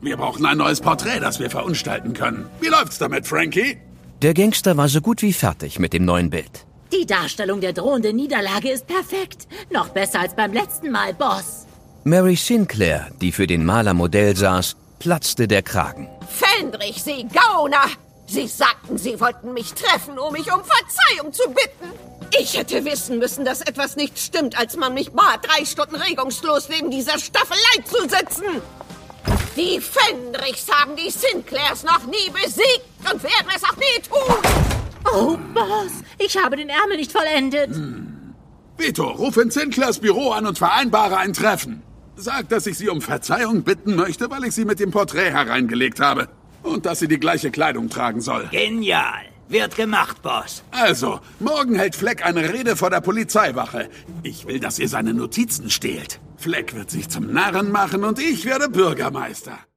Wir brauchen ein neues Porträt, das wir verunstalten können. Wie läuft's damit, Frankie? Der Gangster war so gut wie fertig mit dem neuen Bild. Die Darstellung der drohenden Niederlage ist perfekt. Noch besser als beim letzten Mal, Boss. Mary Sinclair, die für den Maler Modell saß, platzte der Kragen. Fendrich, Sie Gauner! Sie sagten, Sie wollten mich treffen, um mich um Verzeihung zu bitten. Ich hätte wissen müssen, dass etwas nicht stimmt, als man mich bat, 3 Stunden regungslos neben dieser Staffelei zu sitzen. Die Fendrichs haben die Sinclairs noch nie besiegt und werden es auch nie tun. Oh, Boss, ich habe den Ärmel nicht vollendet. Vito, ruf in Sinclairs Büro an und vereinbare ein Treffen. Sag, dass ich Sie um Verzeihung bitten möchte, weil ich Sie mit dem Porträt hereingelegt habe. Und dass sie die gleiche Kleidung tragen soll. Genial. Wird gemacht, Boss. Also, morgen hält Fleck eine Rede vor der Polizeiwache. Ich will, dass ihr seine Notizen stehlt. Fleck wird sich zum Narren machen und ich werde Bürgermeister.